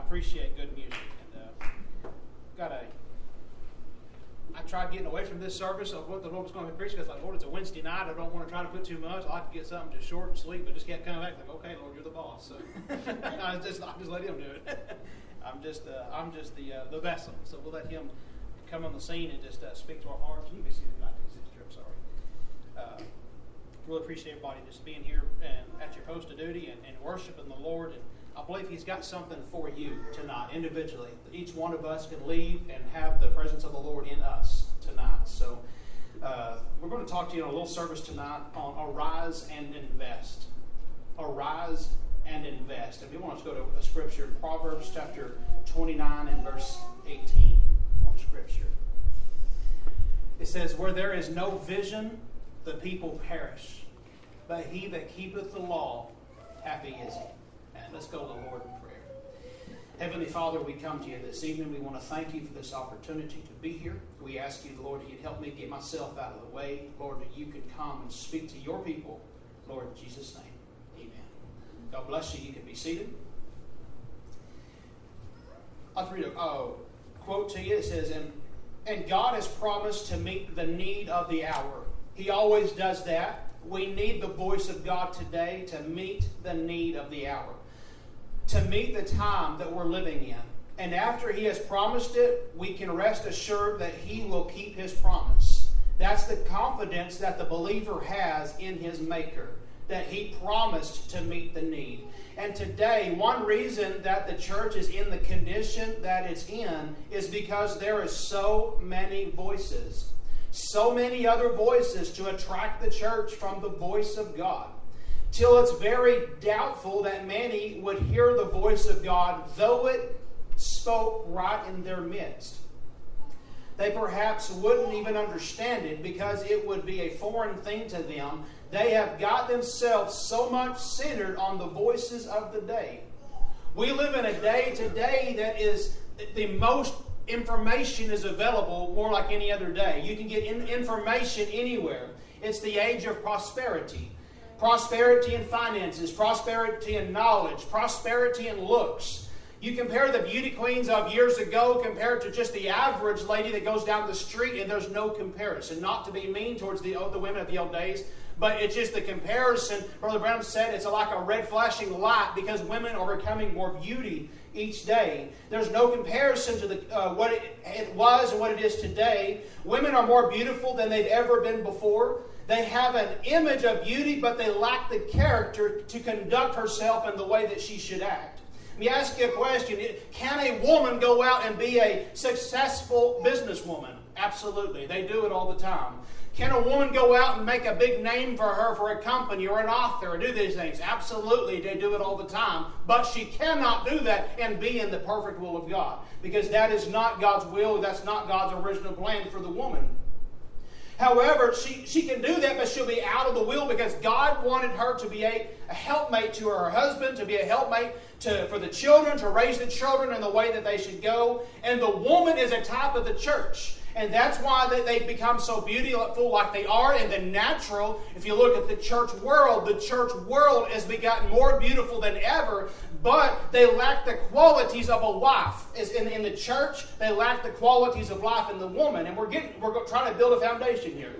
appreciate good music. And I tried getting away from this service of what the Lord was going to preach because, like, Lord, it's a Wednesday night. I don't want to try to put too much. I like to get something just short and sweet, but just kept coming back like, okay, Lord, you're the boss. So I just let Him do it. I'm just the vessel. So we'll let Him come on the scene and just speak to our hearts. You can be seated tonight. I'm sorry. Really appreciate everybody just being here and at your post of duty and worshiping the Lord. And I believe He's got something for you tonight, individually. Each one of us can leave and have the presence of the Lord in us tonight. So we're going to talk to you in a little service tonight on arise and invest. Arise and invest. And we want to go to a scripture in Proverbs chapter 29 and verse 18. One scripture. It says, where there is no vision, the people perish. But he that keepeth the law, happy is he. And let's go to the Lord in prayer. Heavenly Father, we come to you this evening. We want to thank you for this opportunity to be here. We ask you, Lord, you'd help me get myself out of the way. Lord, that you could come and speak to your people. Lord, in Jesus' name, amen. God bless you. You can be seated. I'll read a quote to you. It says, and God has promised to meet the need of the hour. He always does that. We need the voice of God today to meet the need of the hour, to meet the time that we're living in. And after He has promised it, we can rest assured that He will keep His promise. That's the confidence that the believer has in his Maker, that He promised to meet the need. And today, one reason that the church is in the condition that it's in is because there is so many voices. So many other voices to attract the church from the voice of God, till it's very doubtful that many would hear the voice of God, though it spoke right in their midst. They perhaps wouldn't even understand it because it would be a foreign thing to them. They have got themselves so much centered on the voices of the day. We live in a day today that is the most information is available more like any other day. You can get information anywhere. It's the age of prosperity. Prosperity in finances, prosperity in knowledge, prosperity in looks. You compare the beauty queens of years ago compared to just the average lady that goes down the street, and there's no comparison. Not to be mean towards the women of the old days, but it's just the comparison. Brother Branham said it's like a red flashing light because women are becoming more beauty each day. There's no comparison to what it was and what it is today. Women are more beautiful than they've ever been before. They have an image of beauty, but they lack the character to conduct herself in the way that she should act. Let me ask you a question. Can a woman go out and be a successful businesswoman? Absolutely. They do it all the time. Can a woman go out and make a big name for her for a company or an author or do these things? Absolutely, they do it all the time. But she cannot do that and be in the perfect will of God, because that is not God's will. That's not God's original plan for the woman. However, she can do that, but she'll be out of the will because God wanted her to be a helpmate to her husband, to be a helpmate for the children, to raise the children in the way that they should go. And the woman is a type of the church. And that's why they've become so beautiful like they are in the natural. If you look at the church world has gotten more beautiful than ever, but they lack the qualities of a wife. In the church, they lack the qualities of life in the woman. And we're trying to build a foundation here.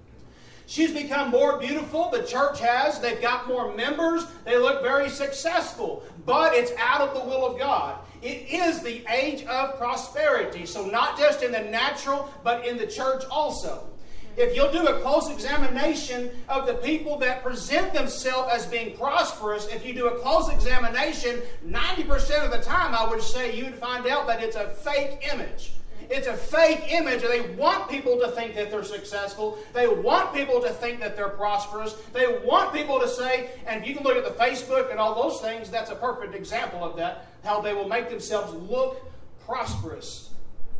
She's become more beautiful. The church has. They've got more members. They look very successful. But it's out of the will of God. It is the age of prosperity. So not just in the natural, but in the church also. If you'll do a close examination of the people that present themselves as being prosperous, if you do a close examination, 90% of the time I would say you would find out that it's a fake image. It's a fake image. They want people to think that they're successful. They want people to think that they're prosperous. They want people to say, and if you can look at the Facebook and all those things, that's a perfect example of that, how they will make themselves look prosperous.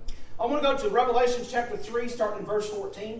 I want to go to Revelation chapter 3, starting in verse 14.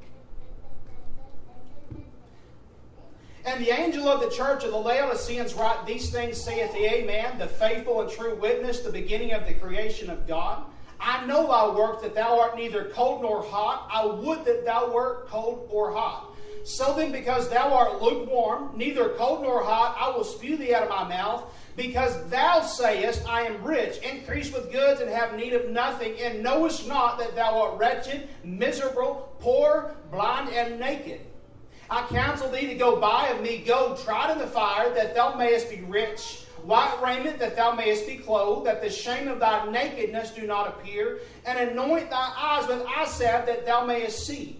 And the angel of the church of the Laodiceans write, these things saith the Amen, the faithful and true witness, the beginning of the creation of God. I know thy work, that thou art neither cold nor hot. I would that thou wert cold or hot. So then, because thou art lukewarm, neither cold nor hot, I will spew thee out of my mouth. Because thou sayest, I am rich, increase with goods, and have need of nothing, and knowest not that thou art wretched, miserable, poor, blind, and naked. I counsel thee to go buy of me gold tried in the fire, that thou mayest be rich, white raiment, that thou mayest be clothed, that the shame of thy nakedness do not appear, and anoint thy eyes with eye salve, that thou mayest see.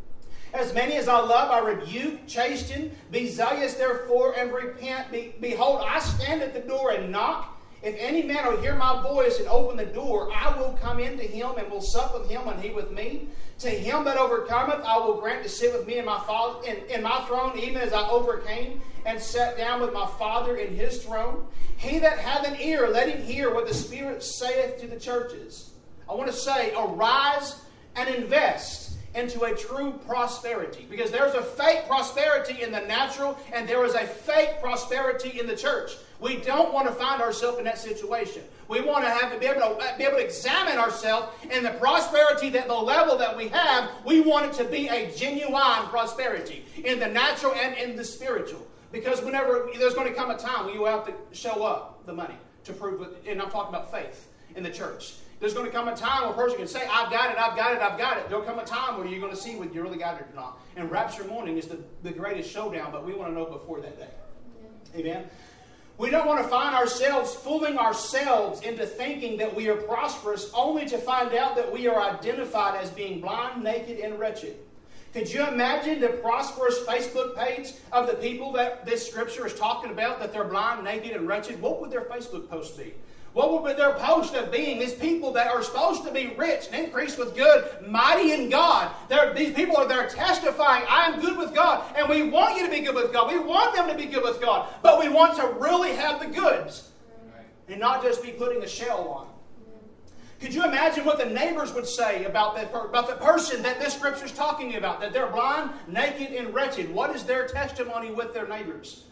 As many as I love, I rebuke, chasten. Be zealous, therefore, and repent. Behold, I stand at the door and knock. If any man will hear my voice and open the door, I will come into him and will sup with him and he with me. To him that overcometh, I will grant to sit with me in my throne, even as I overcame and sat down with my Father in his throne. He that hath an ear, let him hear what the Spirit saith to the churches. I want to say, arise and invest into a true prosperity. Because there's a fake prosperity in the natural, and there is a fake prosperity in the church. We don't want to find ourselves in that situation. We want to be able to examine ourselves, and the prosperity, that the level that we have, we want it to be a genuine prosperity in the natural and in the spiritual. Because whenever there's going to come a time when you have to show up the money to prove it, and I'm talking about faith in the church. There's going to come a time where a person can say, I've got it, I've got it, I've got it. There'll come a time where you're going to see whether you really got it or not. And rapture morning is the greatest showdown, but we want to know before that day. Yeah. Amen? We don't want to find ourselves fooling ourselves into thinking that we are prosperous, only to find out that we are identified as being blind, naked, and wretched. Could you imagine the prosperous Facebook page of the people that this scripture is talking about, that they're blind, naked, and wretched? What would their Facebook post be? What would their post of being? These people that are supposed to be rich and increase with good, mighty in God. These people are there testifying, I am good with God. And we want you to be good with God. We want them to be good with God. But we want to really have the goods. And not just be putting a shell on. Could you imagine what the neighbors would say about the person that this scripture is talking about? That they're blind, naked, and wretched. What is their testimony with their neighbors?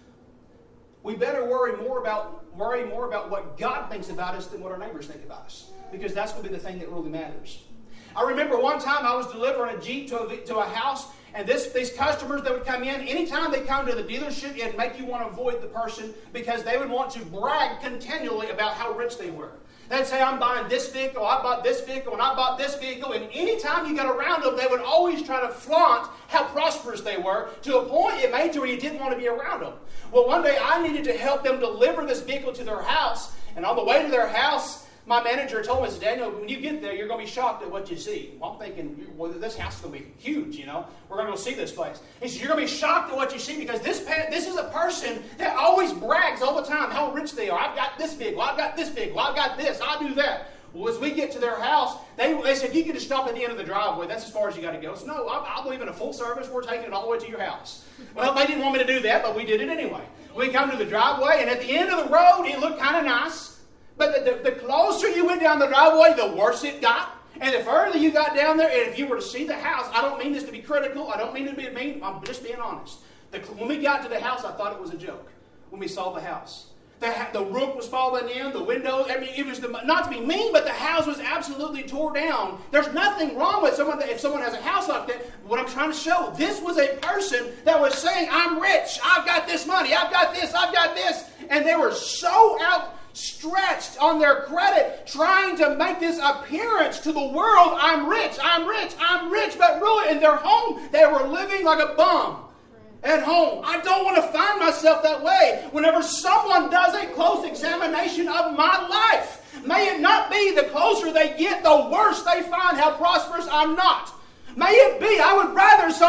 We better worry more about what God thinks about us than what our neighbors think about us. Because that's going to be the thing that really matters. I remember one time I was delivering a Jeep to a house, and these customers that would come in, anytime they come to the dealership, it'd make you want to avoid the person because they would want to brag continually about how rich they were. They'd say, I'm buying this vehicle, I bought this vehicle, and I bought this vehicle. And anytime you got around them, they would always try to flaunt how prosperous they were, to a point it made to where you didn't want to be around them. Well, one day I needed to help them deliver this vehicle to their house. And on the way to their house, my manager told me, Daniel, when you get there, you're going to be shocked at what you see. Well, I'm thinking, well, this house is going to be huge, you know. We're going to go see this place. He said, you're going to be shocked at what you see because this is a person that always brags all the time how rich they are. I've got this vehicle. I've got this vehicle. I've got this. I do that. Well, as we get to their house, they said, you can just stop at the end of the driveway. That's as far as you got to go. So, no, I believe in a full service. We're taking it all the way to your house. Well, they didn't want me to do that, but we did it anyway. We come to the driveway, and at the end of the road, it looked kind of nice. But the closer you went down the driveway, the worse it got. And the further you got down there, and if you were to see the house, I don't mean this to be critical. I don't mean to be mean. I'm just being honest. When we got to the house, I thought it was a joke when we saw the house. The roof was falling in, the windows. I mean, it was not to be mean, but the house was absolutely tore down. There's nothing wrong with someone if someone has a house like that. What I'm trying to show, this was a person that was saying, I'm rich. I've got this money. I've got this. I've got this. And they were so outstretched on their credit, trying to make this appearance to the world, I'm rich, I'm rich, I'm rich. But really, in their home, they were living like a bum. At home. I don't want to find myself that way. Whenever someone does a close examination of my life, may it not be the closer they get, the worse they find how prosperous I'm not. May it be, I would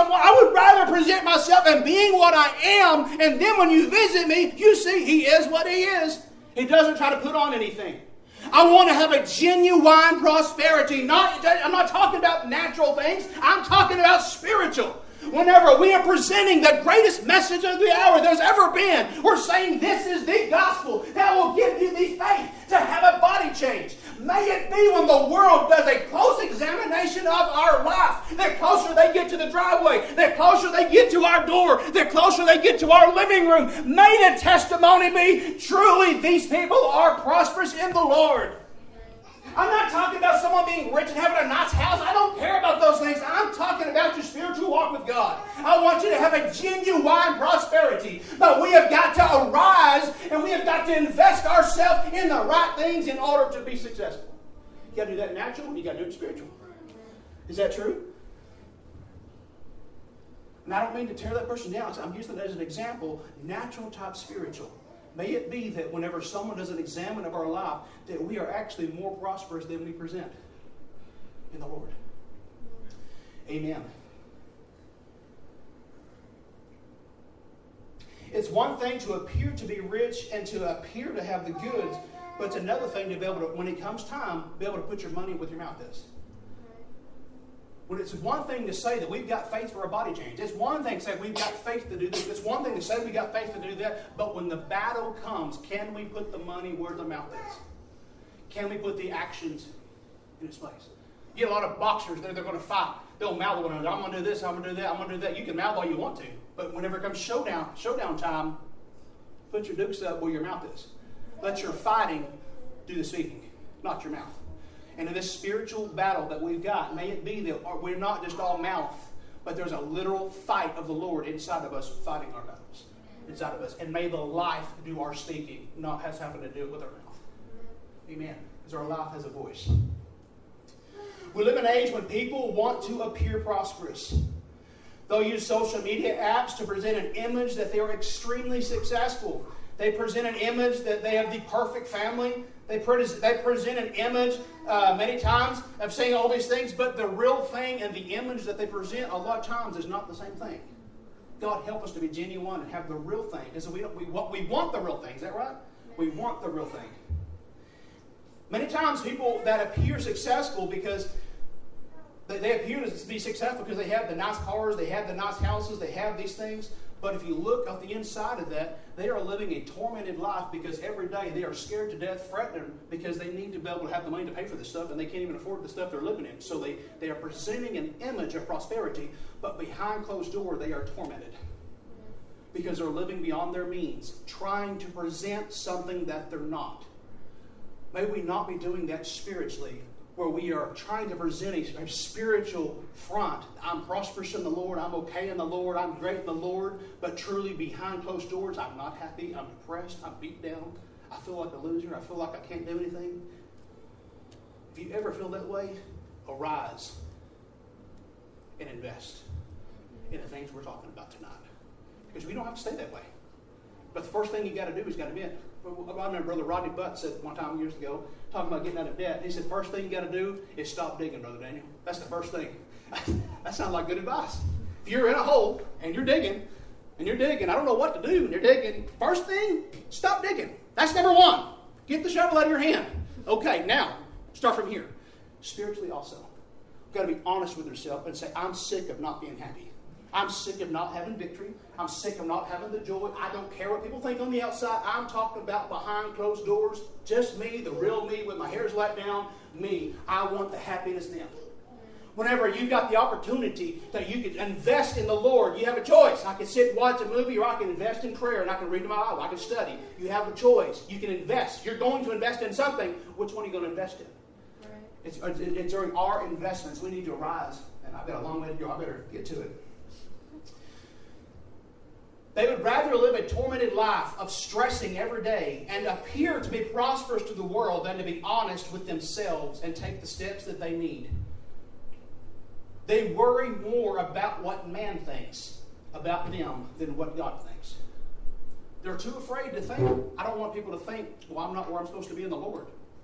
rather present myself as being what I am, and then when you visit me, you see he is what he is. He doesn't try to put on anything. I want to have a genuine prosperity. I'm not talking about natural things. I'm talking about spiritual. Whenever we are presenting the greatest message of the hour there's ever been, we're saying this is the gospel that will give you the faith to have a body change. May it be when the world does a close examination of our life, the closer they get to the driveway, the closer they get to our door, the closer they get to our living room, may the testimony be, truly these people are prosperous in the Lord. I'm not talking about someone being rich and having a nice house. I don't care about those things. I'm talking about your spiritual walk with God. I want you to have a genuine prosperity. But we have got to arise and we have got to invest ourselves in the right things in order to be successful. You got to do that natural and you got to do it spiritual. Is that true? And I don't mean to tear that person down. I'm using it as an example, natural type spiritual. May it be that whenever someone does an examine of our life, that we are actually more prosperous than we present in the Lord. Amen. It's one thing to appear to be rich and to appear to have the goods, but it's another thing to be able to, when it comes time, be able to put your money where your mouth is. When it's one thing to say that we've got faith for a body change. It's one thing to say we've got faith to do this. It's one thing to say we've got faith to do that. But when the battle comes, can we put the money where the mouth is? Can we put the actions in its place? You get a lot of boxers, they're going to fight. They'll mouth one another. I'm going to do this, I'm going to do that, I'm going to do that. You can mouth all you want to. But whenever it comes showdown time, put your dukes up where your mouth is. Let your fighting do the speaking, not your mouth. And in this spiritual battle that we've got, may it be that we're not just all mouth, but there's a literal fight of the Lord inside of us fighting our battles inside of us. And may the life do our speaking, not has having to do it with our mouth. Amen. Because our life has a voice. We live in an age when people want to appear prosperous. They'll use social media apps to present an image that they are extremely successful. They present an image that they have the perfect family. They present an image many times of saying all these things, but the real thing and the image that they present a lot of times is not the same thing. God help us to be genuine and have the real thing. Because we want the real thing. Is that right? We want the real thing. Many times people that appear successful because they appear to be successful because they have the nice cars, they have the nice houses, they have these things. But if you look at the inside of that, they are living a tormented life because every day they are scared to death, fretting because they need to be able to have the money to pay for this stuff and they can't even afford the stuff they're living in. So they are presenting an image of prosperity, but behind closed doors they are tormented because they're living beyond their means, trying to present something that they're not. May we not be doing that spiritually, where we are trying to present a spiritual front. I'm prosperous in the Lord. I'm okay in the Lord. I'm great in the Lord. But truly behind closed doors, I'm not happy. I'm depressed. I'm beat down. I feel like a loser. I feel like I can't do anything. If you ever feel that way, arise and invest in the things we're talking about tonight. Because we don't have to stay that way. But the first thing you got to do is you got to admit. I remember Brother Rodney Butt said one time years ago, talking about getting out of debt. He said, first thing you got to do is stop digging, Brother Daniel. That's the first thing. That sounds like good advice. If you're in a hole and you're digging, I don't know what to do, and you're digging, first thing, stop digging. That's number one. Get the shovel out of your hand. Okay, now, start from here. Spiritually also, you've got to be honest with yourself and say, I'm sick of not being happy. I'm sick of not having victory. I'm sick of not having the joy. I don't care what people think on the outside. I'm talking about behind closed doors. Just me, the real me, with my hairs let down. Me. I want the happiness now. Whenever you've got the opportunity that you can invest in the Lord, you have a choice. I can sit and watch a movie, or I can invest in prayer, and I can read my Bible. I can study. You have a choice. You can invest. You're going to invest in something. Which one are you going to invest in? Right. It's during our investments. We need to rise. And I've got a long way to go. I better get to it. They would rather live a tormented life of stressing every day and appear to be prosperous to the world than to be honest with themselves and take the steps that they need. They worry more about what man thinks about them than what God thinks. They're too afraid to think. I don't want people to think, well, I'm not where I'm supposed to be in the Lord.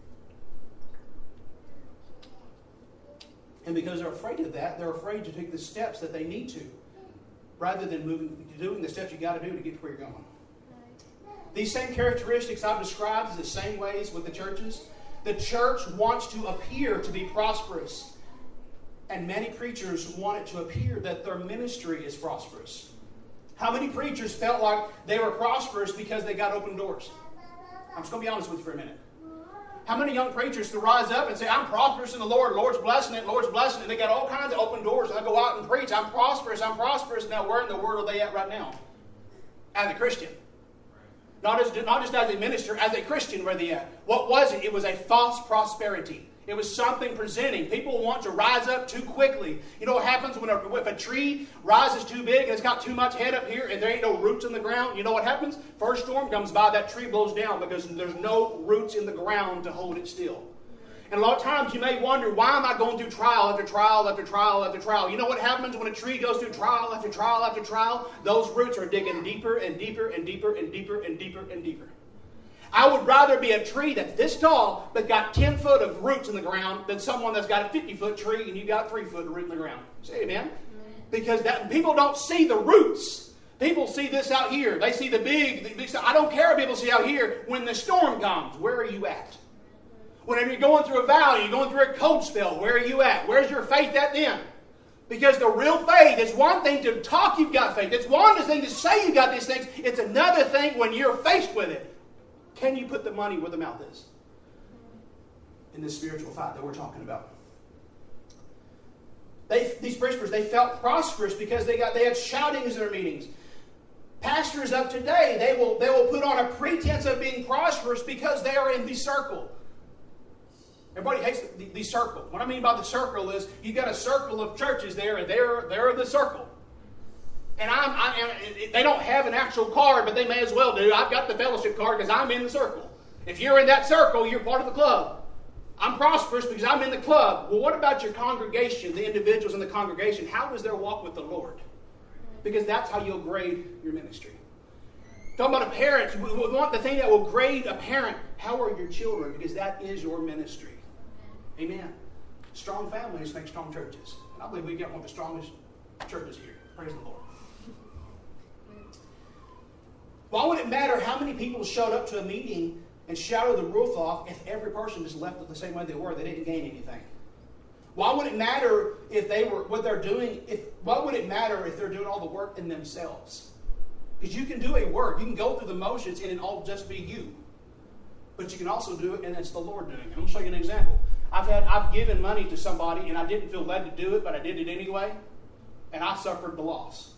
And because they're afraid of that, they're afraid to take the steps that they need to, rather than doing the steps you got to do to get to where you're going. These same characteristics I've described is the same ways with the churches. The church wants to appear to be prosperous. And many preachers want it to appear that their ministry is prosperous. How many preachers felt like they were prosperous because they got open doors? I'm just going to be honest with you for a minute. How many young preachers to rise up and say, I'm prosperous in the Lord, Lord's blessing it, Lord's blessing it. And they got all kinds of open doors. And they go out and preach, I'm prosperous. Now, where in the world are they at right now? As a Christian. Not just as a minister, as a Christian, where are they at? What was it? It was a false prosperity. It was something presenting. People want to rise up too quickly. You know what happens if a tree rises too big and it's got too much head up here and there ain't no roots in the ground? You know what happens? First storm comes by, that tree blows down because there's no roots in the ground to hold it still. And a lot of times you may wonder, why am I going through trial after trial after trial after trial? You know what happens when a tree goes through trial after trial after trial? Those roots are digging deeper and deeper and deeper and deeper and deeper and deeper. I would rather be a tree that's this tall but got 10 foot of roots in the ground than someone that's got a 50-foot tree and you got 3 foot of root in the ground. Say amen? Because people don't see the roots. People see this out here. They see the big. I don't care if people see out here. When the storm comes, where are you at? Whenever you're going through a valley, you're going through a cold spell, where are you at? Where's your faith at then? Because the real faith, it's one thing to talk you've got faith. It's one thing to say you've got these things. It's another thing when you're faced with it. Can you put the money where the mouth is? In this spiritual fight that we're talking about. These parishioners, they felt prosperous because they had shoutings in their meetings. Pastors of today, they will put on a pretense of being prosperous because they are in the circle. Everybody hates the circle. What I mean by the circle is you got a circle of churches there, and they're the circle. And they don't have an actual card, but they may as well do. I've got the fellowship card because I'm in the circle. If you're in that circle, you're part of the club. I'm prosperous because I'm in the club. Well, what about your congregation, the individuals in the congregation? How is their walk with the Lord? Because that's how you'll grade your ministry. Talking about a parent, we want the thing that will grade a parent. How are your children? Because that is your ministry. Amen. Strong families make strong churches. And I believe we got one of the strongest churches here. Praise the Lord. Why would it matter how many people showed up to a meeting and shouted the roof off if every person just left it the same way they were? They didn't gain anything. Why would it matter if they were what they're doing? Why would it matter if they're doing all the work in themselves? Because you can do a work, you can go through the motions and it all just be you. But you can also do it and it's the Lord doing it. I'm going to show you an example. I've given money to somebody and I didn't feel led to do it, but I did it anyway, and I suffered the loss.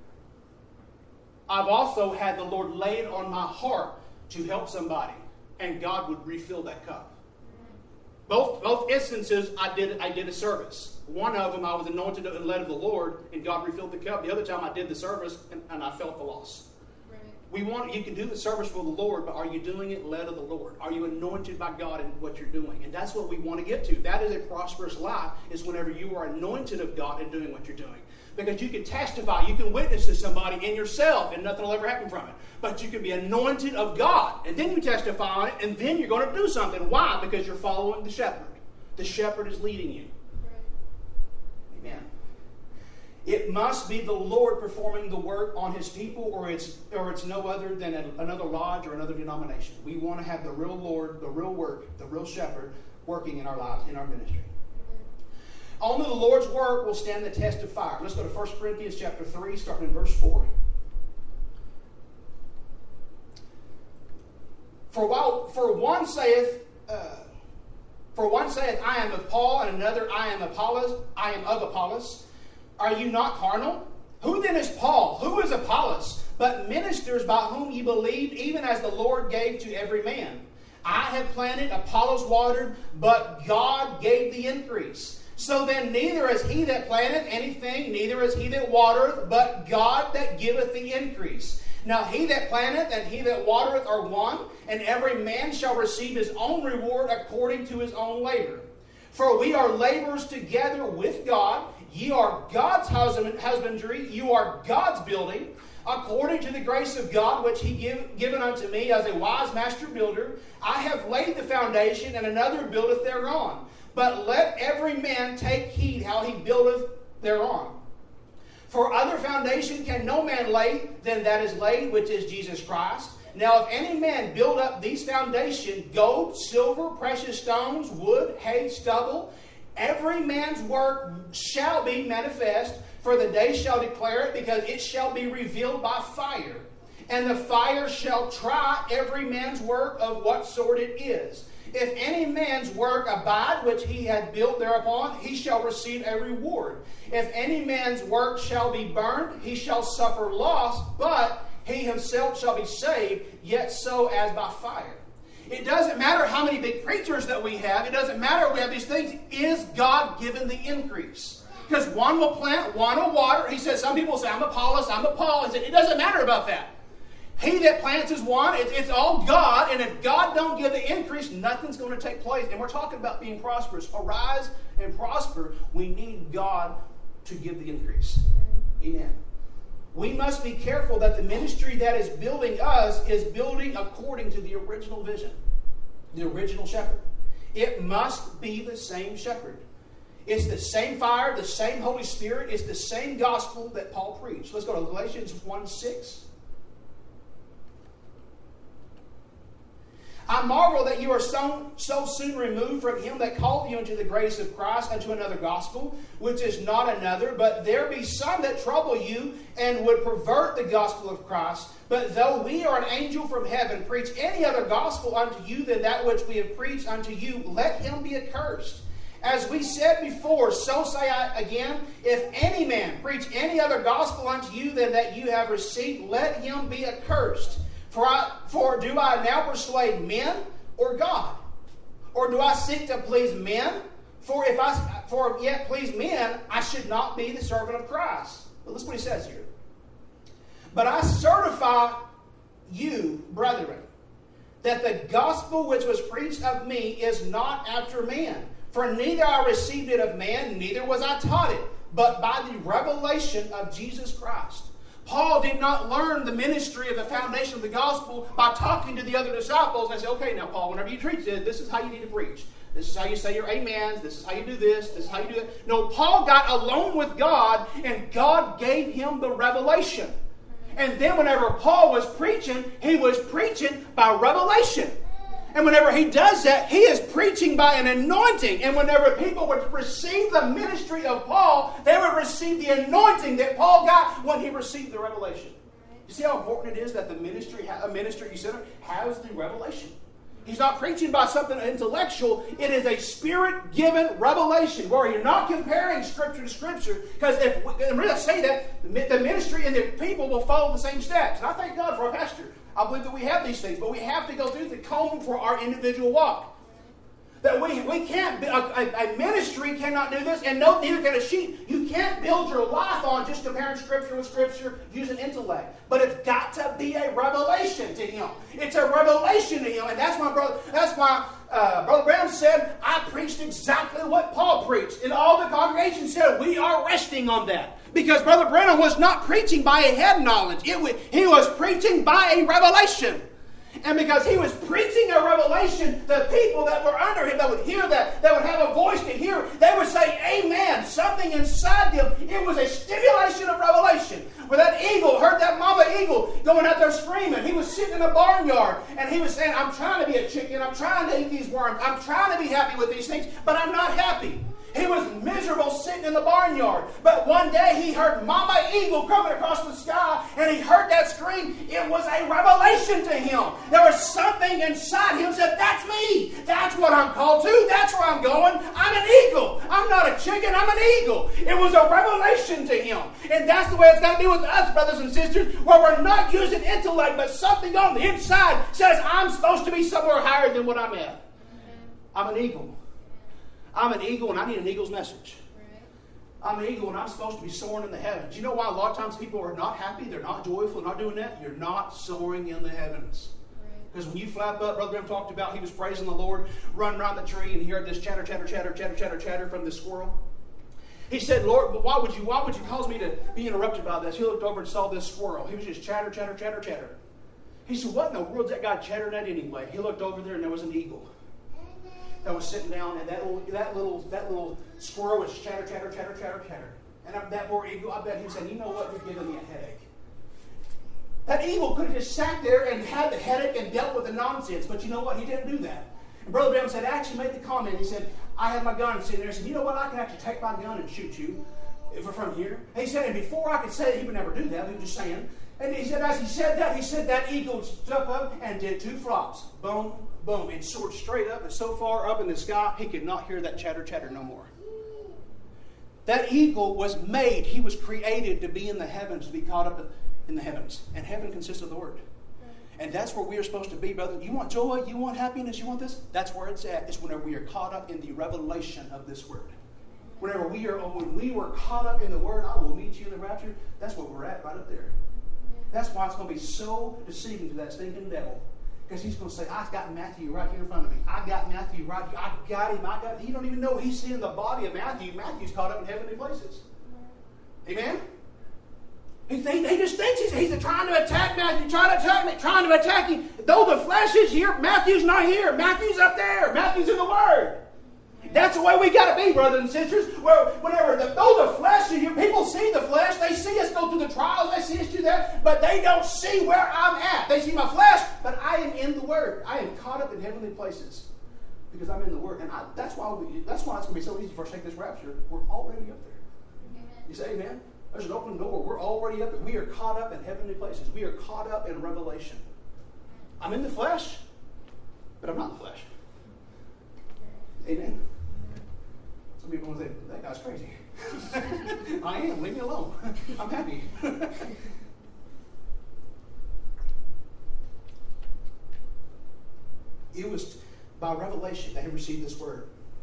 I've also had the Lord lay it on my heart to help somebody, and God would refill that cup. Both instances, I did a service. One of them, I was anointed and led of the Lord, and God refilled the cup. The other time, I did the service, and I felt the loss. Right. You can do the service for the Lord, but are you doing it led of the Lord? Are you anointed by God in what you're doing? And that's what we want to get to. That is a prosperous life, is whenever you are anointed of God and doing what you're doing. Because you can testify, you can witness to somebody in yourself, and nothing will ever happen from it. But you can be anointed of God, and then you testify on it, and then you're going to do something. Why? Because you're following the shepherd. The shepherd is leading you. Amen. It must be the Lord performing the work on His people, or it's no other than another lodge or another denomination. We want to have the real Lord, the real work, the real shepherd working in our lives, in our ministry. Only the Lord's word will stand the test of fire. Let's go to 1 Corinthians chapter 3, starting in verse 4. For one saith, I am of Paul, and another, I am of Apollos. Are you not carnal? Who then is Paul? Who is Apollos? But ministers by whom ye believed, even as the Lord gave to every man. I have planted, Apollos watered, but God gave the increase. So then neither is he that planteth anything, neither is he that watereth, but God that giveth the increase. Now he that planteth and he that watereth are one, and every man shall receive his own reward according to his own labor. For we are laborers together with God. Ye are God's husbandry, you are God's building, according to the grace of God which He given unto me as a wise master builder. I have laid the foundation, and another buildeth thereon. But let every man take heed how he buildeth thereon. For other foundation can no man lay than that is laid, which is Jesus Christ. Now if any man build up these foundation, gold, silver, precious stones, wood, hay, stubble, every man's work shall be manifest, for the day shall declare it, because it shall be revealed by fire. And the fire shall try every man's work of what sort it is. If any man's work abide, which he had built thereupon, he shall receive a reward. If any man's work shall be burned, he shall suffer loss, but he himself shall be saved, yet so as by fire. It doesn't matter how many big preachers that we have. It doesn't matter we have these things. Is God given the increase? Because one will plant, one will water. He says, some people say, I'm Apollos, I'm Paul. He said, it doesn't matter about that. He that plants is one. It's all God. And if God don't give the increase, nothing's going to take place. And we're talking about being prosperous. Arise and prosper. We need God to give the increase. Amen. We must be careful that the ministry that is building us is building according to the original vision, the original shepherd. It must be the same shepherd. It's the same fire, the same Holy Spirit. It's the same gospel that Paul preached. Let's go to Galatians 1:6. I marvel that you are so soon removed from him that called you into the grace of Christ unto another gospel, which is not another, but there be some that trouble you and would pervert the gospel of Christ. But though we or an angel from heaven preach any other gospel unto you than that which we have preached unto you, let him be accursed. As we said before, so say I again, if any man preach any other gospel unto you than that you have received, let him be accursed. For do I now persuade men or God? Or do I seek to please men? For if yet please men, I should not be the servant of Christ. But listen what he says here. But I certify you, brethren, that the gospel which was preached of me is not after man. For neither I received it of man, neither was I taught it, but by the revelation of Jesus Christ. Paul did not learn the ministry of the foundation of the gospel by talking to the other disciples and say, okay, now Paul, whenever you preach it, this is how you need to preach. This is how you say your amens. This is how you do this. This is how you do that. No, Paul got alone with God, and God gave him the revelation. And then whenever Paul was preaching, he was preaching by revelation. And whenever he does that, he is preaching by an anointing. And whenever people would receive the ministry of Paul, they would receive the anointing that Paul got when he received the revelation. You see how important it is that a ministry center has the revelation. He's not preaching by something intellectual. It is a Spirit-given revelation where you're not comparing Scripture to Scripture. Because if I say that, the ministry and the people will follow the same steps. And I thank God for our pastor. I believe that we have these things, but we have to go through the comb for our individual walk. That we can't, a ministry cannot do this, and neither can a sheep. You can't build your life on just comparing Scripture with Scripture using intellect. But it's got to be a revelation to him. It's a revelation to him, and that's why Brother Branham said, I preached exactly what Paul preached. And all the congregation said, we are resting on that. Because Brother Branham was not preaching by a head knowledge. He was preaching by a revelation. And because he was preaching a revelation, the people that were under him, that would hear that would have a voice to hear, they would say, amen. Something inside them, it was a stimulation of revelation. Where that eagle heard that mama eagle going out there screaming. He was sitting in a barnyard, and he was saying, I'm trying to be a chicken. I'm trying to eat these worms. I'm trying to be happy with these things, but I'm not happy. He was miserable sitting in the barnyard. But one day he heard Mama Eagle coming across the sky, and he heard that scream. It was a revelation to him. There was something inside him that said, that's me. That's what I'm called to. That's where I'm going. I'm an eagle. I'm not a chicken. I'm an eagle. It was a revelation to him. And that's the way it's got to be with us, brothers and sisters, where we're not using intellect, but something on the inside says, I'm supposed to be somewhere higher than what I'm at. I'm an eagle. I'm an eagle, and I need an eagle's message. Right. I'm an eagle, and I'm supposed to be soaring in the heavens. You know why a lot of times people are not happy? They're not joyful, not doing that? You're not soaring in the heavens. Because when you flap up, Brother Graham talked about, he was praising the Lord, running around the tree, and he heard this chatter, chatter, chatter, chatter, chatter, chatter from the squirrel. He said, Lord, but why would you cause me to be interrupted by this? He looked over and saw this squirrel. He was just chatter, chatter, chatter, chatter. He said, what in the world's that guy chattering at anyway? He looked over there, and there was an eagle that was sitting down, and that little squirrel was chatter, chatter, chatter, chatter, chatter. And that poor eagle, I bet he said, you know what, you're giving me a headache. That eagle could have just sat there and had the headache and dealt with the nonsense, but you know what, he didn't do that. And Brother Branham said, I actually made the comment, he said, I had my gun sitting there, he said, you know what, I can actually take my gun and shoot you from here. And he said, and before I could say that, he would never do that, he was just saying. And he said, as he said that eagle jumped up and did 2 flops. Boom, boom, and soared straight up, and so far up in the sky, he could not hear that chatter, chatter no more. That eagle was made, he was created to be in the heavens, to be caught up in the heavens. And heaven consists of the Word. And that's where we are supposed to be, brother. You want joy? You want happiness? You want this? That's where it's at. It's whenever we are caught up in the revelation of this word. When we were caught up in the word, I will meet you in the rapture. That's what we're at right up there. That's why it's going to be so deceiving to that stinking devil. Because he's going to say, I got Matthew right here in front of me. I got Matthew right here. I got him. He don't even know he's seeing the body of Matthew. Matthew's caught up in heavenly places. Amen? He just thinks he's trying to attack Matthew, trying to attack him. Though the flesh is here, Matthew's not here. Matthew's up there. Matthew's in the Word. That's the way we got to be, brothers and sisters. Though the flesh is here, people see the flesh. They see us go through the trials. They see us do that. But they don't see where I'm at. They see my flesh, but I am in the Word. I am caught up in heavenly places because I'm in the Word. And that's why it's going to be so easy for us to take this rapture. We're already up there. Amen. You say amen? There's an open door. We're already up there. We are caught up in heavenly places. We are caught up in revelation. I'm in the flesh, but I'm not in the flesh. Amen? Some people will say, that guy's crazy. I am. Leave me alone. I'm happy. It was by revelation that he received this word.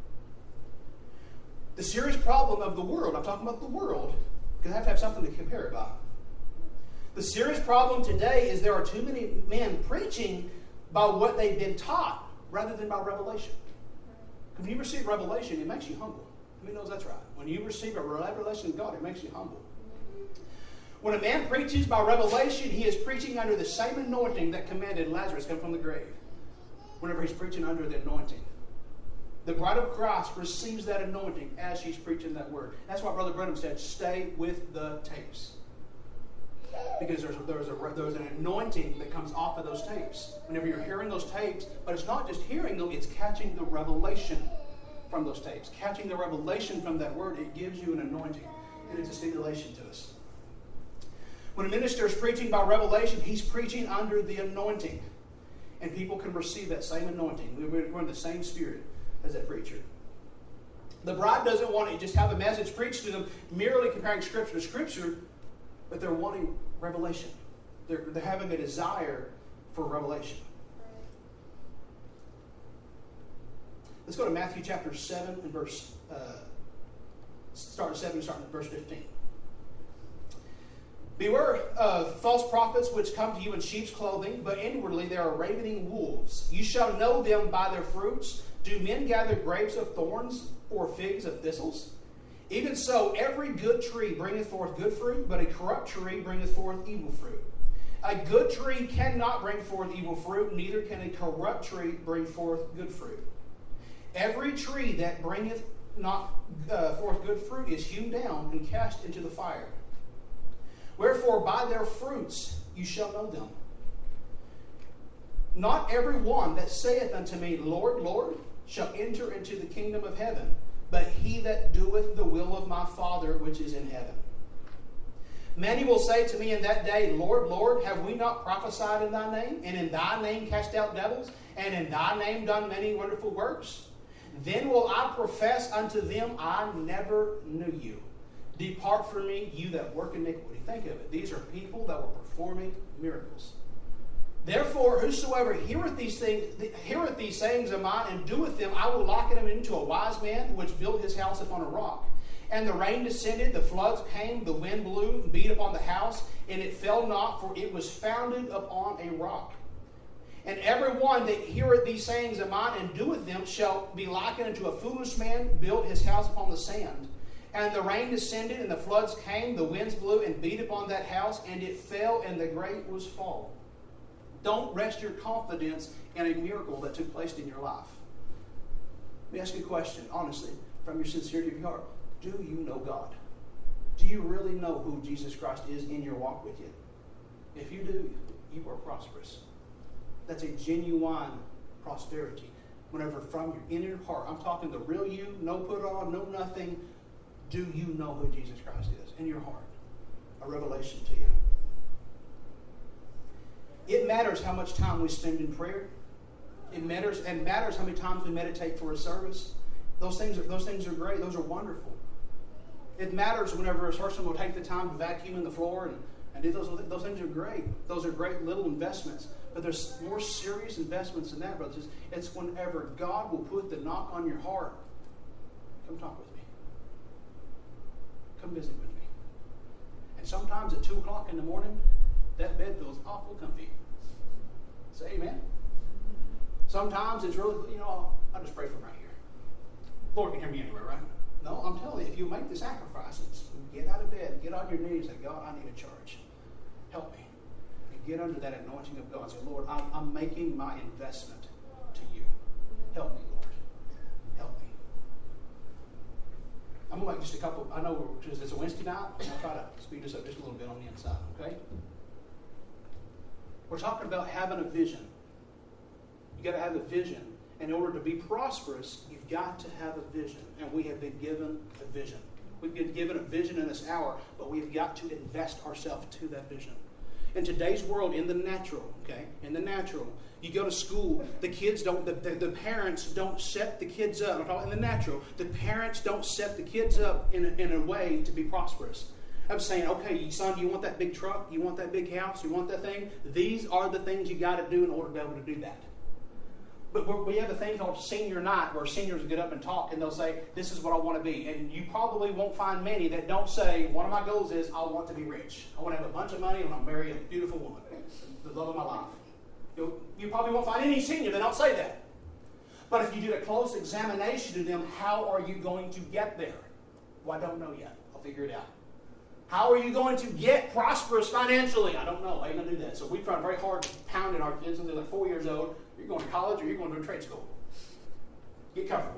The serious problem of the world, I'm talking about the world, because I have to have something to compare it by. The serious problem today is there are too many men preaching by what they've been taught rather than by revelation. When you receive revelation, it makes you humble. Who knows that's right? When you receive a revelation of God, it makes you humble. When a man preaches by revelation, he is preaching under the same anointing that commanded Lazarus come from the grave. Whenever he's preaching under the anointing. The bride of Christ receives that anointing as she's preaching that word. That's why Brother Branham said, stay with the tapes. Because there's an anointing that comes off of those tapes. Whenever you're hearing those tapes, but it's not just hearing them, it's catching the revelation from those tapes. Catching the revelation from that word, it gives you an anointing. And it's a stimulation to us. When a minister is preaching by revelation, he's preaching under the anointing. And people can receive that same anointing. We're in the same spirit as that preacher. The bride doesn't want to just have a message preached to them merely comparing Scripture to Scripture, but they're wanting revelation. They're having a desire for revelation. Let's go to Matthew chapter 7 and starting at verse 15. Beware of false prophets which come to you in sheep's clothing, but inwardly they are ravening wolves. You shall know them by their fruits. Do men gather grapes of thorns or figs of thistles? Even so, every good tree bringeth forth good fruit, but a corrupt tree bringeth forth evil fruit. A good tree cannot bring forth evil fruit, neither can a corrupt tree bring forth good fruit. Every tree that bringeth not forth good fruit is hewn down and cast into the fire. Wherefore, by their fruits you shall know them. Not every one that saith unto me, Lord, Lord, shall enter into the kingdom of heaven, but he that doeth the will of my Father which is in heaven. Many will say to me in that day, Lord, Lord, have we not prophesied in thy name, and in thy name cast out devils, and in thy name done many wonderful works? Then will I profess unto them, I never knew you. Depart from me, you that work iniquity. Think of it. These are people that were performing miracles. Therefore, whosoever heareth these sayings of mine and doeth them, I will liken him into a wise man which built his house upon a rock. And the rain descended, the floods came, the wind blew, and beat upon the house, and it fell not, for it was founded upon a rock. And every one that heareth these sayings of mine and doeth them shall be likened unto a foolish man built his house upon the sand. And the rain descended, and the floods came, the winds blew and beat upon that house, and it fell, and the great was fall. Don't rest your confidence in a miracle that took place in your life. Let me ask you a question, honestly, from your sincerity of your heart. Do you know God? Do you really know who Jesus Christ is in your walk with you? If you do, you are prosperous. That's a genuine prosperity. Whenever from your inner heart, I'm talking the real you, no put on, no nothing. Do you know who Jesus Christ is in your heart? A revelation to you. It matters how much time we spend in prayer. It matters how many times we meditate for a service. Those things are great. Those are wonderful. It matters whenever a person will take the time to vacuum in the floor and do those things are great. Those are great little investments. But there's more serious investments than that, brothers. It's whenever God will put the knock on your heart. Come talk with me. Come visit with me. And sometimes at 2 o'clock in the morning, that bed feels awful comfy. Say amen. Sometimes it's really, I'll just pray from right here. Lord can hear me anywhere, right? No, I'm telling you, if you make the sacrifices, get out of bed, get on your knees, and say, God, I need a charge. Help me. And get under that anointing of God. And say, Lord, I'm making my investment to you. Help me, Lord. Help me. I'm going to make just a couple. I know it's a Wednesday night, and I'll try to speed this up just a little bit on the inside, okay? We're talking about having a vision. You've got to have a vision. In order to be prosperous, you've got to have a vision. And we have been given a vision. We've been given a vision in this hour, but we've got to invest ourselves to that vision. In today's world, in the natural, you go to school, the kids don't, the parents don't set the kids up. I'm talking in the natural. The parents don't set the kids up in a way to be prosperous. I'm saying, okay, son, you want that big truck? You want that big house? You want that thing? These are the things you got to do in order to be able to do that. But we have a thing called senior night where seniors get up and talk and they'll say, this is what I want to be. And you probably won't find many that don't say, one of my goals is I want to be rich. I want to have a bunch of money and I want to marry a beautiful woman. The love of my life. You probably won't find any senior that don't say that. But if you did a close examination of them, how are you going to get there? Well, I don't know yet. I'll figure it out. How are you going to get prosperous financially? I don't know. I ain't going to do that. So we try very hard pounding our kids until they're like 4 years old. You're going to college or you're going to a trade school. Get comfortable.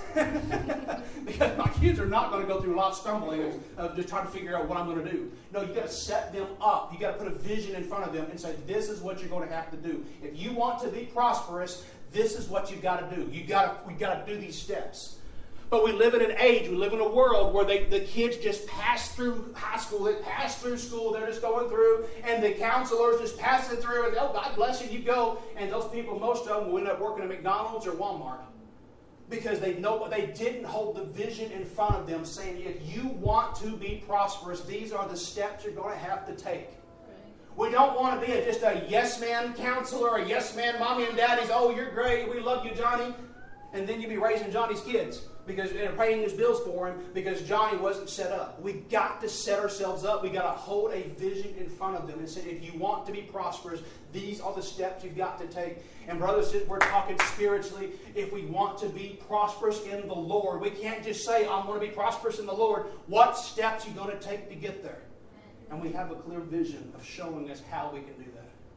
Because my kids are not going to go through a lot of stumbling of just trying to figure out what I'm going to do. No, you've got to set them up. You've got to put a vision in front of them and say, this is what you're going to have to do. If you want to be prosperous, this is what you've got to do. We've got to do these steps. But we live in an age, we live in a world where the kids just pass through high school, they pass through school, they're just going through, and the counselors just pass it through, and oh, God bless you, you go. And those people, most of them will end up working at McDonald's or Walmart because they didn't hold the vision in front of them saying, if you want to be prosperous, these are the steps you're going to have to take. We don't want to be just a yes man counselor, a yes man mommy and daddy's, oh, you're great, we love you, Johnny. And then you be raising Johnny's kids because they're paying his bills for him because Johnny wasn't set up. We got to set ourselves up. We got to hold a vision in front of them and say, if you want to be prosperous, these are the steps you've got to take. And brothers, we're talking spiritually. If we want to be prosperous in the Lord, we can't just say, I'm going to be prosperous in the Lord. What steps are you going to take to get there? And we have a clear vision of showing us how we can do that.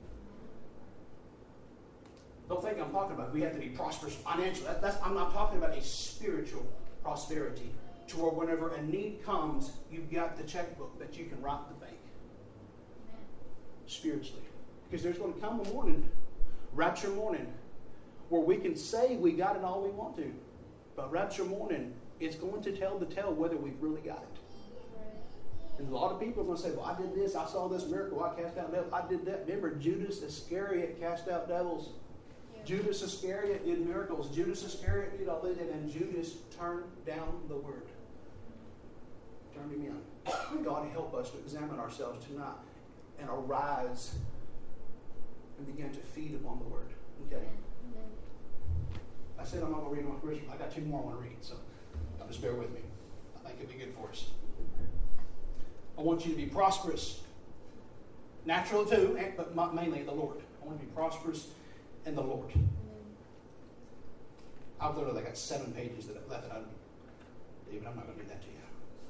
Don't think I'm talking about we have to be prosperous financially. I'm not talking about a spiritual prosperity to where whenever a need comes, you've got the checkbook that you can write the bank. Spiritually. Because there's going to come a morning, rapture morning, where we can say we got it all we want to. But rapture morning, it's going to tell the tale whether we've really got it. And a lot of people are going to say, well, I did this, I saw this miracle, I cast out devils, I did that. Remember, Judas Iscariot cast out devils. Judas Iscariot did miracles. Judas Iscariot did all that, and Judas turned down the word. Turned him in. God help us to examine ourselves tonight and arise and begin to feed upon the word. Okay? I said I'm not going to read one Christian. I got 2 more I want to read, so just bear with me. I think it'll be good for us. I want you to be prosperous. Natural too, but mainly the Lord. I want to be prosperous in the Lord. I've literally got 7 pages that I've left out. David, I'm not going to do that to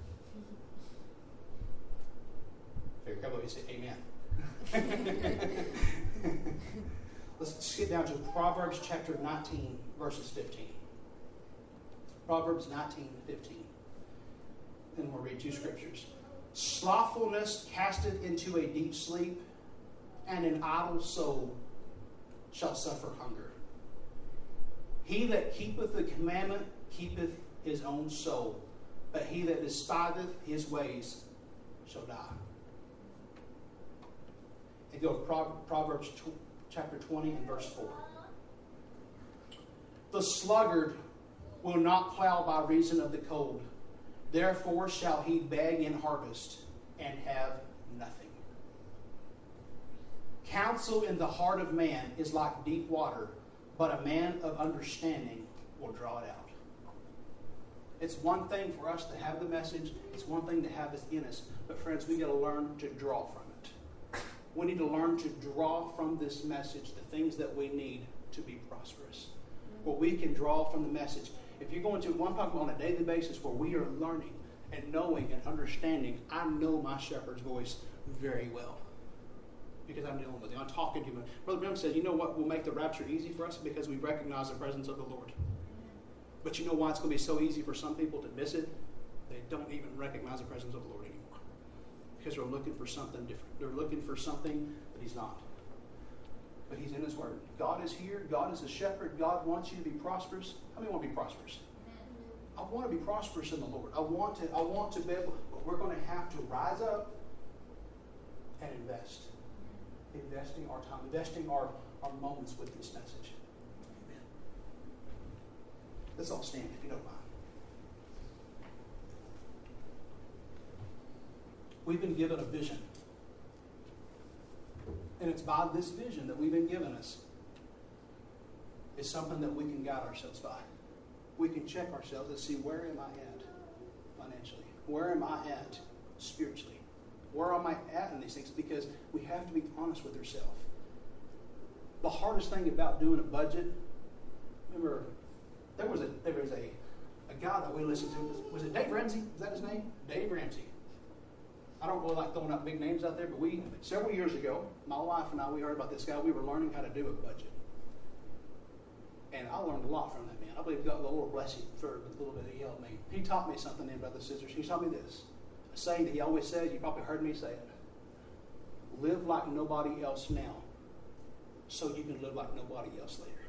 you. Figure a couple of you say amen. Let's get down to Proverbs chapter 19, verses 15. Proverbs 19, 15. Then we'll read 2 scriptures. Slothfulness casteth into a deep sleep, and an idle soul shall suffer hunger. He that keepeth the commandment keepeth his own soul, but he that despiseth his ways shall die. And go to Proverbs chapter 20 and verse 4. The sluggard will not plow by reason of the cold. Therefore shall he beg in harvest and have nothing. Counsel in the heart of man is like deep water, but a man of understanding will draw it out. It's one thing for us to have the message. It's one thing to have it in us. But friends, we got to learn to draw from it. We need to learn to draw from this message the things that we need to be prosperous. Where we can draw from the message. If you're going to, I'm talking on a daily basis where we are learning and knowing and understanding, I know my shepherd's voice very well. Because I'm dealing with him. I'm talking to him. Brother Branham says, you know what will make the rapture easy for us? Because we recognize the presence of the Lord. But you know why it's going to be so easy for some people to miss it? They don't even recognize the presence of the Lord anymore. Because they're looking for something different. They're looking for something that he's not. But he's in his word. God is here. God is a shepherd. God wants you to be prosperous. How many want to be prosperous? I want to be prosperous in the Lord. I want to be able, but we're going to have to rise up and invest. Investing our time, investing our moments with this message. Amen. Let's all stand if you don't mind. We've been given a vision. And it's by this vision that we've been given us. It's something that we can guide ourselves by. We can check ourselves and see, where am I at financially? Where am I at spiritually? Where am I at in these things? Because we have to be honest with ourselves. The hardest thing about doing a budget, remember, there was a guy that we listened to. Was it Dave Ramsey? Is that his name? Dave Ramsey. I don't really like throwing out big names out there, but several years ago, my wife and I, we heard about this guy. We were learning how to do a budget. And I learned a lot from that man. I believe God, the Lord bless him for a little bit he helped me. He taught me something then, brothers and sisters. He taught me this. A saying that he always says, you probably heard me say it. Live like nobody else now, so you can live like nobody else later.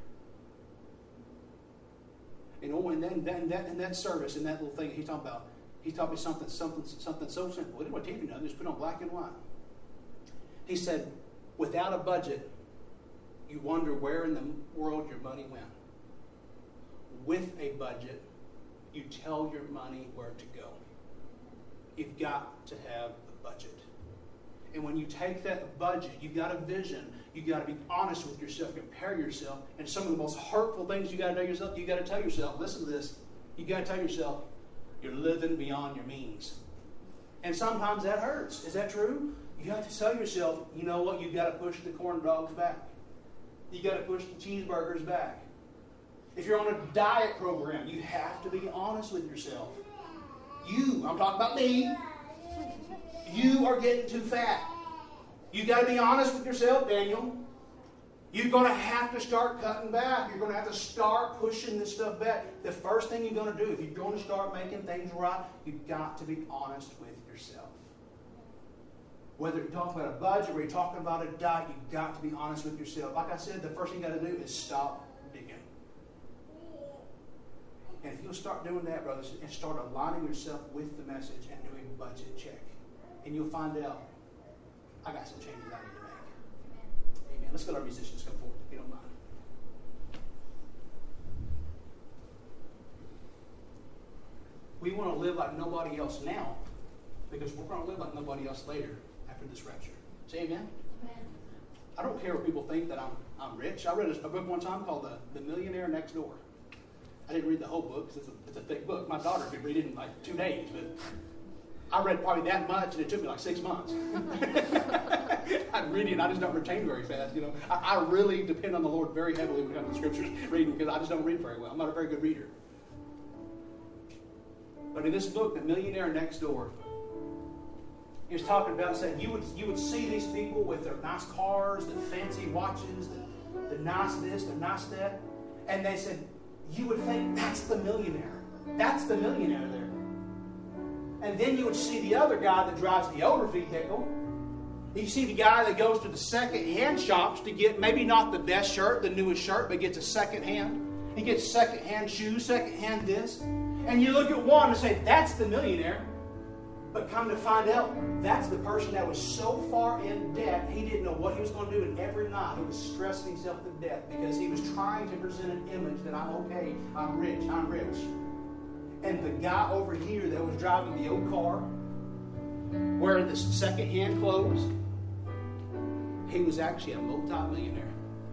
You know, and then in that service, in that little thing he talked about, he taught me something so simple. He didn't want TV done, just put on black and white. He said, without a budget, you wonder where in the world your money went. With a budget, you tell your money where to go. You've got to have a budget. And when you take that budget, you've got a vision, you've got to be honest with yourself, compare yourself, and some of the most hurtful things you got to tell yourself, you got to tell yourself, listen to this, you got to tell yourself, you're living beyond your means. And sometimes that hurts. Is that true? You have to tell yourself, you know what, you've got to push the corn dogs back. You got to push the cheeseburgers back. If you're on a diet program, you have to be honest with yourself. I'm talking about me. You are getting too fat. You got to be honest with yourself, Daniel. You're going to have to start cutting back. You're going to have to start pushing this stuff back. The first thing you're going to do, if you're going to start making things right, you've got to be honest with yourself. Whether you're talking about a budget or you're talking about a diet, you've got to be honest with yourself. Like I said, the first thing you got to do is stop digging. And if you'll start doing that, brothers, and start aligning yourself with the message and doing budget check, and you'll find out, I got some changes I need to make. Amen. Let's let our musicians come forward, if you don't mind. We want to live like nobody else now, because we're going to live like nobody else later after this rapture. Say amen? Amen. I don't care what people think that I'm rich. I read a book one time called The Millionaire Next Door. I didn't read the whole book because it's a thick book. My daughter could read it in like 2 days, but I read probably that much, and it took me like 6 months. I'm reading it, I just don't retain very fast. You know, I really depend on the Lord very heavily when it comes to scriptures reading, because I just don't read very well. I'm not a very good reader. But in this book, The Millionaire Next Door, he was talking about saying you would see these people with their nice cars, the fancy watches, the nice this, the nice that, and they said you would think that's the millionaire. That's the millionaire there. And then you would see the other guy that drives the older vehicle. You see the guy that goes to the second-hand shops to get maybe not the best shirt, the newest shirt, but gets a second-hand. He gets second-hand shoes, second-hand this. And you look at one and say, that's the millionaire. But come to find out, that's the person that was so far in debt, he didn't know what he was going to do. And every night he was stressing himself to death because he was trying to present an image that I'm okay, I'm rich. And the guy over here that was driving the old car, wearing the second-hand clothes, he was actually a multi-millionaire.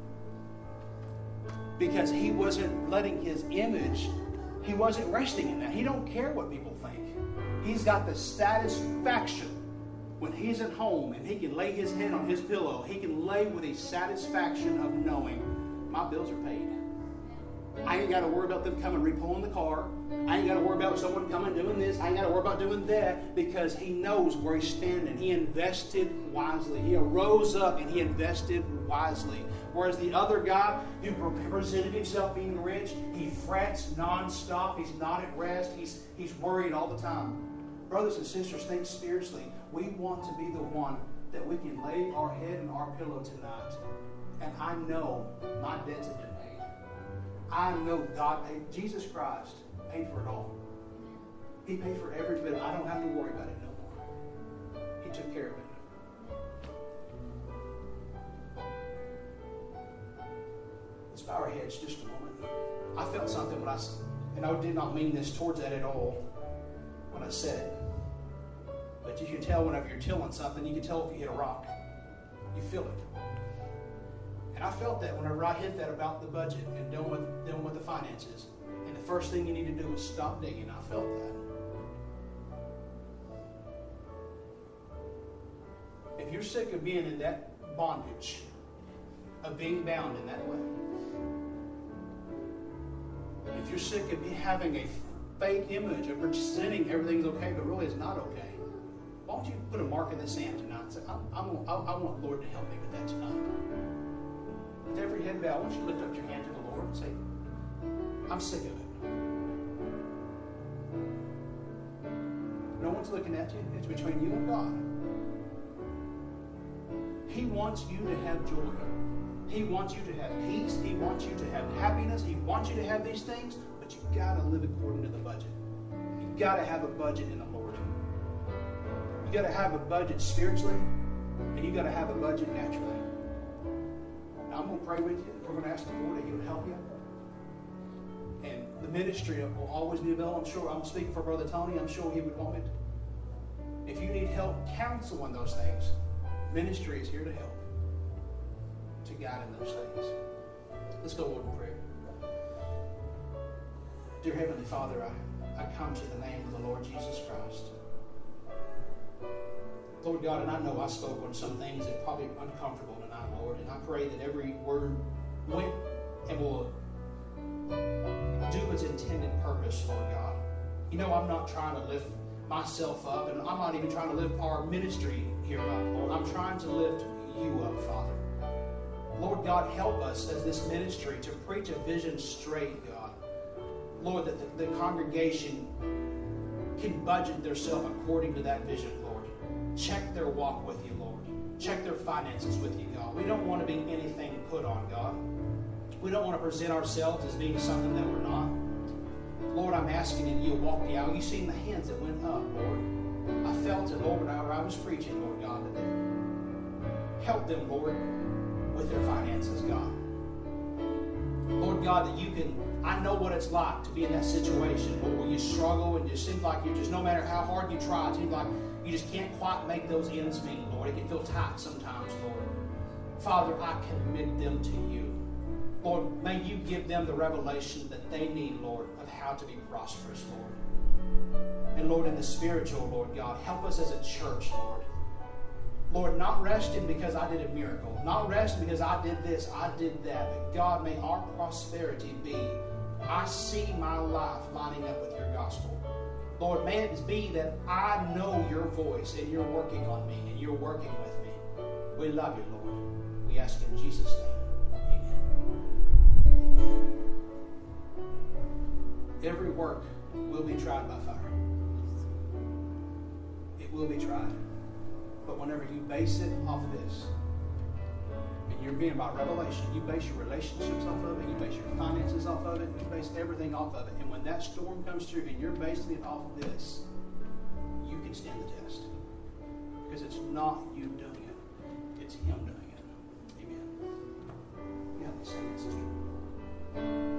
Because he wasn't letting his image, he wasn't resting in that. He don't care what people think. He's got the satisfaction when he's at home and he can lay his head on his pillow. He can lay with a satisfaction of knowing my bills are paid. I ain't got to worry about them coming repulling the car. I ain't got to worry about someone coming doing this. I ain't got to worry about doing that, because he knows where he's standing. He invested wisely. He arose up and he invested wisely. Whereas the other guy who presented himself being rich, he frets nonstop. He's not at rest. He's worried all the time. Brothers and sisters, think spiritually. We want to be the one that we can lay our head in our pillow tonight. And I know my debts have been paid. I know God paid. Jesus Christ paid for it all. He paid for every bit. I don't have to worry about it no more. He took care of it. Let's bow our heads just a moment. I felt something when and I did not mean this towards that at all when I said it. But you can tell whenever you're tilling something, you can tell if you hit a rock. You feel it. And I felt that whenever I hit that about the budget and dealing with the finances. And the first thing you need to do is stop digging. I felt that. If you're sick of being in that bondage, of being bound in that way, if you're sick of having a fake image of presenting everything's okay, but really it's not okay, why don't you put a mark in the sand tonight and say, I want the Lord to help me with that tonight. With every head bowed, I want you to lift up your hand to the Lord and say, I'm sick of it. No one's looking at you. It's between you and God. He wants you to have joy. He wants you to have peace. He wants you to have happiness. He wants you to have these things, but you've got to live according to the budget. You've got to have a budget in the Lord. You've got to have a budget spiritually, and you've got to have a budget naturally. Now, I'm going to pray with you. We're going to ask the Lord that He would help you. And the ministry will always be available. I'm sure I'm speaking for Brother Tony. I'm sure he would want it. If you need help counseling those things, ministry is here to help, to guide in those things. Let's go, Lord, in prayer. Dear Heavenly Father, I come to the name of the Lord Jesus Christ. Lord God, and I know I spoke on some things that are probably uncomfortable tonight, Lord, and I pray that every word went and will do its intended purpose, Lord God. You know, I'm not trying to lift myself up, and I'm not even trying to lift our ministry here up, Lord. I'm trying to lift you up, Father. Lord God, help us as this ministry to preach a vision straight, God. Lord, that the congregation can budget themselves according to that vision, Lord. Check their walk with you, Lord. Check their finances with you, God. We don't want to be anything put on, God. We don't want to present ourselves as being something that we're not. Lord, I'm asking that you'll walk the aisle. You've seen the hands that went up, Lord. I felt it, Lord, when I was preaching, Lord God, that help them, Lord, with their finances, God. Lord God, that you can, I know what it's like to be in that situation, Lord, where you struggle and it just seems like you're just, no matter how hard you try, it seems like you just can't quite make those ends meet, Lord. It can feel tight sometimes, Lord. Father, I commit them to you. Lord, may you give them the revelation that they need, Lord, of how to be prosperous, Lord. And Lord, in the spiritual, Lord God, help us as a church, Lord. Lord, not resting because I did a miracle. Not resting because I did this, I did that. But God, may our prosperity be, I see my life lining up with your gospel. Lord, may it be that I know your voice and you're working on me and you're working with me. We love you, Lord. We ask in Jesus' name. Every work will be tried by fire. It will be tried. But whenever you base it off of this, and you're being about revelation, you base your relationships off of it, you base your finances off of it, you base everything off of it. And when that storm comes through and you're basing it off of this, you can stand the test. Because it's not you doing it, it's Him doing it. Amen. Yeah, let's sing it, sister.